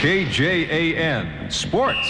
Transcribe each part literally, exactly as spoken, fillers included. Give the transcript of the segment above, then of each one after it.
K J A N Sports.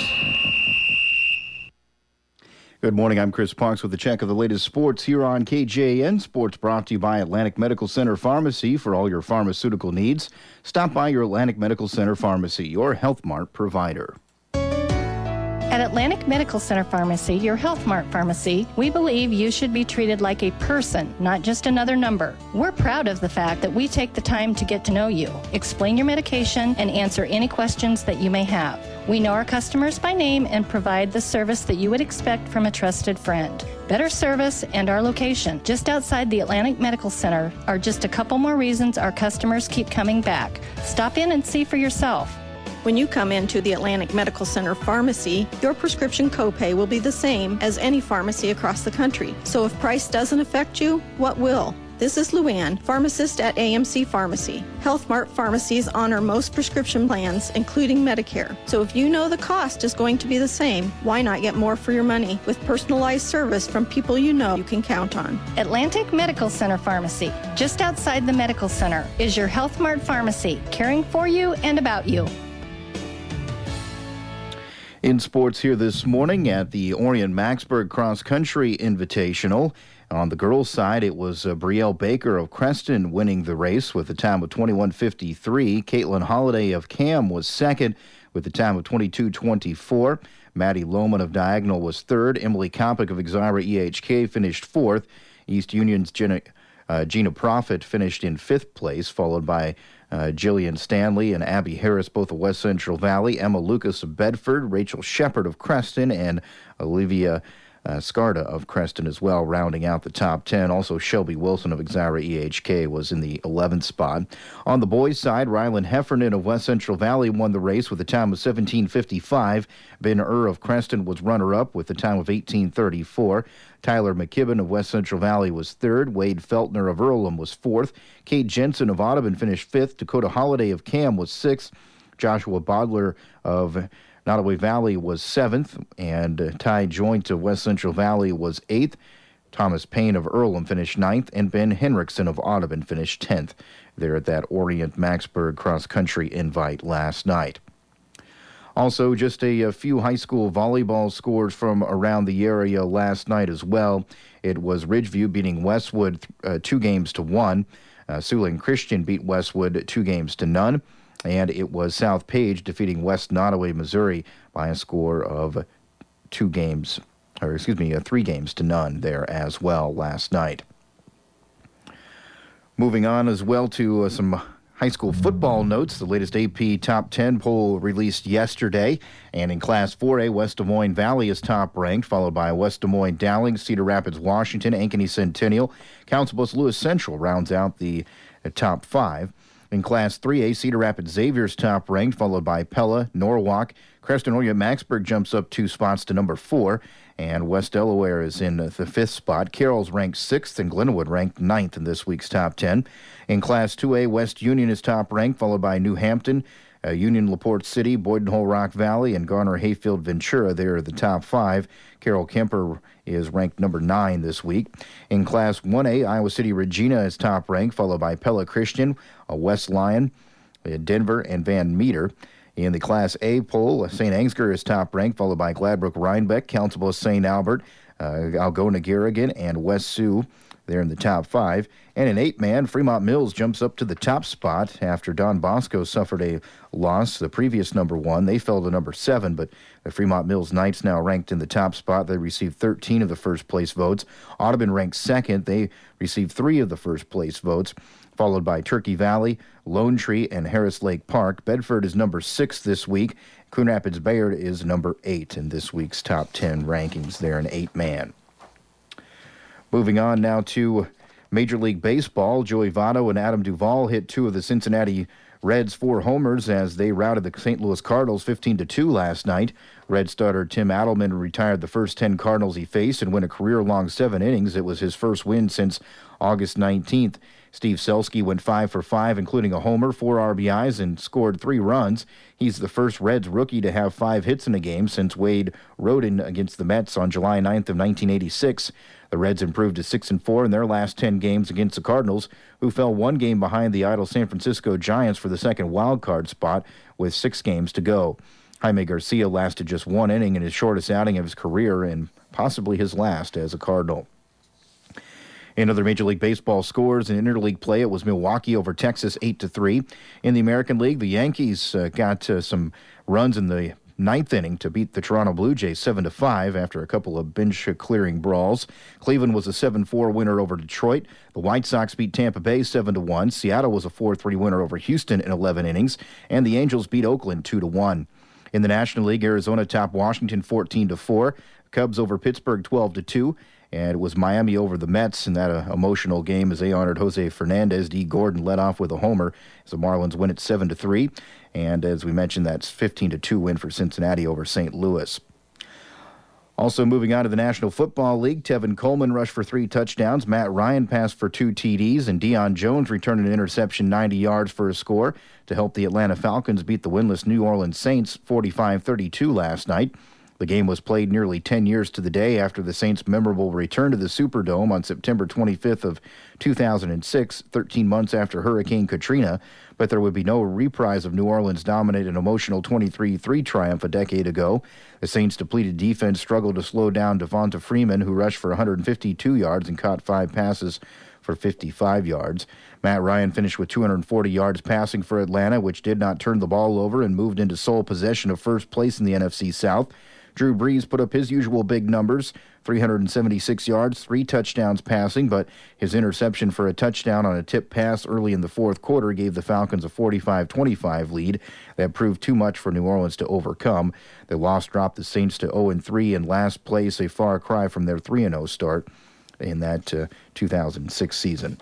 Good morning, I'm Chris Parks with a check of the latest sports here on K J A N Sports, brought to you by Atlantic Medical Center Pharmacy for all your pharmaceutical needs. Stop by your Atlantic Medical Center Pharmacy, your Health Mart provider. At Atlantic Medical Center Pharmacy, your Health Mart pharmacy, we believe you should be treated like a person, not just another number. We're proud of the fact that we take the time to get to know you, explain your medication, and answer any questions that you may have. We know our customers by name and provide the service that you would expect from a trusted friend. Better service and our location just outside the Atlantic Medical Center are just a couple more reasons our customers keep coming back. Stop in and see for yourself. When you come into the Atlantic Medical Center Pharmacy, your prescription copay will be the same as any pharmacy across the country. So if price doesn't affect you, what will? This is Luann, pharmacist at A M C Pharmacy. Health Mart pharmacies honor most prescription plans, including Medicare. So if you know the cost is going to be the same, why not get more for your money with personalized service from people you know you can count on? Atlantic Medical Center Pharmacy, just outside the Medical Center, is your Health Mart pharmacy, caring for you and about you. In sports here this morning at the Orion-Maxburg Cross Country Invitational. On the girls' side, it was uh, Brielle Baker of Creston winning the race with a time of twenty-one fifty-three. Caitlin Holiday of Cam was second with a time of twenty-two twenty-four. Maddie Lohman of Diagonal was third. Emily Kopic of Exira E H K finished fourth. East Union's Gina, uh, Gina Profit finished in fifth place, followed by Uh, Jillian Stanley and Abby Harris, both of West Central Valley, Emma Lucas of Bedford, Rachel Shepard of Creston, and Olivia uh, Scarda of Creston as well, rounding out the top ten. Also, Shelby Wilson of Exira E H K was in the eleventh spot. On the boys' side, Rylan Heffernan of West Central Valley won the race with a time of seventeen fifty-five. Ben Ur of Creston was runner-up with a time of eighteen thirty-four. Tyler McKibben of West Central Valley was third. Wade Feltner of Earlham was fourth. Kate Jensen of Audubon finished fifth. Dakota Holiday of Cam was sixth. Joshua Bodler of Nottoway Valley was seventh. And uh, Ty Joint of West Central Valley was eighth. Thomas Payne of Earlham finished ninth. And Ben Henriksen of Audubon finished tenth there at that Orient-Maxburg cross-country invite last night. Also, just a, a few high school volleyball scores from around the area last night as well. It was Ridgeview beating Westwood uh, two games to one. Uh, Siouxland Christian beat Westwood two games to none. And it was South Page defeating West Nottoway, Missouri by a score of two games, or excuse me, uh, three games to none there as well last night. Moving on as well to uh, some high school football notes. The latest A P Top ten poll released yesterday. And in Class four A, West Des Moines Valley is top-ranked, followed by West Des Moines Dowling, Cedar Rapids, Washington, Ankeny Centennial. Council Bluffs Lewis Central rounds out the uh, top five. In Class three A, Cedar Rapids Xavier's top-ranked, followed by Pella, Norwalk. Creston Orient-Maxburg jumps up two spots to number four. And West Delaware is in the fifth spot. Carroll's ranked sixth, and Glenwood ranked ninth in this week's top ten. In Class two A, West Union is top-ranked, followed by New Hampton, uh, Union LaPorte City, Boyden Hull Rock Valley, and Garner Hayfield Ventura. They're the top five. Carroll Kemper is ranked number nine this week. In Class one A, Iowa City Regina is top-ranked, followed by Pella Christian, uh, West Lyon, uh, Denver, and Van Meter. In the Class A poll, Saint Ansgar is top-ranked, followed by Gladbrook Rhinebeck, Council Bluffs Saint Albert, uh, Algona Garrigan, and West Sioux. They're in the top five. And in eight-man, Fremont Mills jumps up to the top spot after Don Bosco suffered a loss. The previous number one, they fell to number seven, but the Fremont Mills Knights now ranked in the top spot. They received thirteen of the first-place votes. Audubon ranked second. They received three of the first-place votes, followed by Turkey Valley, Lone Tree, and Harris Lake Park. Bedford is number six this week. Coon Rapids Bayard is number eight in this week's top ten rankings there in eight-man. Moving on now to Major League Baseball. Joey Votto and Adam Duvall hit two of the Cincinnati Reds four homers as they routed the Saint Louis Cardinals fifteen to two last night. Red starter Tim Adelman retired the first ten Cardinals he faced and went a career-long seven innings. It was his first win since August nineteenth. Steve Selski went five for five, including a homer, four R B Is, and scored three runs. He's the first Reds rookie to have five hits in a game since Wade Rodin against the Mets on July ninth of nineteen eighty-six. The Reds improved to six and four in their last ten games against the Cardinals, who fell one game behind the idle San Francisco Giants for the second wild card spot with six games to go. Jaime Garcia lasted just one inning in his shortest outing of his career and possibly his last as a Cardinal. In other Major League Baseball scores in interleague play, it was Milwaukee over Texas eight to three. In the American League, the Yankees uh, got uh, some runs in the ninth inning to beat the Toronto Blue Jays seven to five after a couple of bench-clearing brawls. Cleveland was a seven four winner over Detroit. The White Sox beat Tampa Bay seven to one. Seattle was a four three winner over Houston in eleven innings. And the Angels beat Oakland two to one. In the National League, Arizona topped Washington fourteen to four. Cubs over Pittsburgh twelve to two. And it was Miami over the Mets in that uh, emotional game as they honored Jose Fernandez. D. Gordon led off with a homer as the Marlins win at seven to three. And as we mentioned, that's fifteen to two win for Cincinnati over Saint Louis. Also moving on to the National Football League, Tevin Coleman rushed for three touchdowns. Matt Ryan passed for two T Ds, and Deion Jones returned an interception ninety yards for a score to help the Atlanta Falcons beat the winless New Orleans Saints forty-five thirty-two last night. The game was played nearly ten years to the day after the Saints' memorable return to the Superdome on September twenty-fifth of two thousand six, thirteen months after Hurricane Katrina, but there would be no reprise of New Orleans' dominant and emotional twenty-three three triumph a decade ago. The Saints' depleted defense struggled to slow down Devonta Freeman, who rushed for one hundred fifty-two yards and caught five passes for fifty-five yards. Matt Ryan finished with two hundred forty yards passing for Atlanta, which did not turn the ball over and moved into sole possession of first place in the N F C South. Drew Brees put up his usual big numbers, three hundred seventy-six yards, three touchdowns passing, but his interception for a touchdown on a tip pass early in the fourth quarter gave the Falcons a forty-five twenty-five lead. That proved too much for New Orleans to overcome. The loss dropped the Saints to oh and three in last place, a far cry from their three and oh start in that uh, two thousand six season.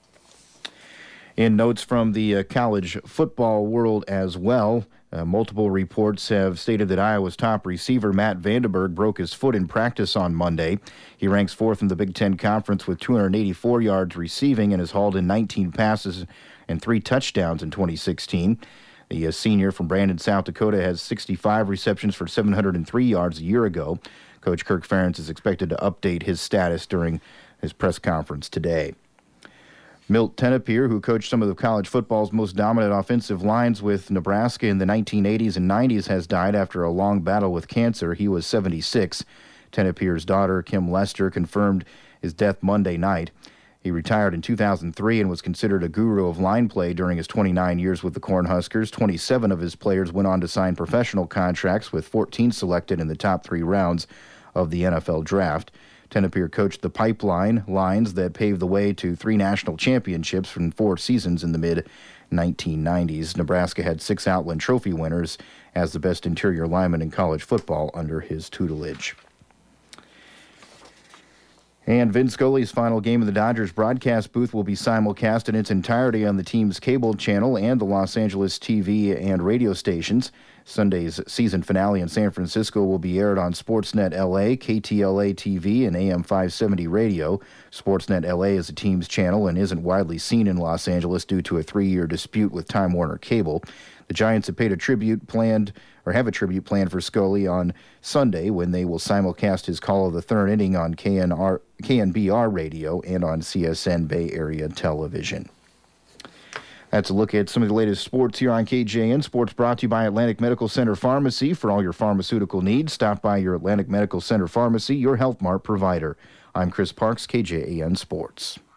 In notes from the uh, college football world as well, Uh, multiple reports have stated that Iowa's top receiver, Matt Vandenberg, broke his foot in practice on Monday. He ranks fourth in the Big Ten Conference with two hundred eighty-four yards receiving and has hauled in nineteen passes and three touchdowns in twenty sixteen. The uh, senior from Brandon, South Dakota, has sixty-five receptions for seven hundred three yards a year ago. Coach Kirk Ferentz is expected to update his status during his press conference today. Milt Tenopir, who coached some of the college football's most dominant offensive lines with Nebraska in the nineteen eighties and nineties, has died after a long battle with cancer. He was seventy-six. Tenopir's daughter, Kim Lester, confirmed his death Monday night. He retired in two thousand three and was considered a guru of line play during his twenty-nine years with the Cornhuskers. twenty-seven of his players went on to sign professional contracts, with fourteen selected in the top three rounds of the N F L draft. Tenopir coached the Pipeline lines that paved the way to three national championships from four seasons in the mid nineteen nineties. Nebraska had six Outland Trophy winners as the best interior lineman in college football under his tutelage. And Vin Scully's final game of the Dodgers broadcast booth will be simulcast in its entirety on the team's cable channel and the Los Angeles T V and radio stations. Sunday's season finale in San Francisco will be aired on Sportsnet L A, K T L A T V, and A M five seventy radio. Sportsnet L A is the team's channel and isn't widely seen in Los Angeles due to a three-year dispute with Time Warner Cable. The Giants have paid a tribute planned, or have a tribute planned for Scully on Sunday when they will simulcast his call of the third inning on K N R, K N B R radio and on C S N Bay Area television. That's a look at some of the latest sports here on K J N. Sports brought to you by Atlantic Medical Center Pharmacy. For all your pharmaceutical needs, stop by your Atlantic Medical Center Pharmacy, your Health Mart provider. I'm Chris Parks, K J A N Sports.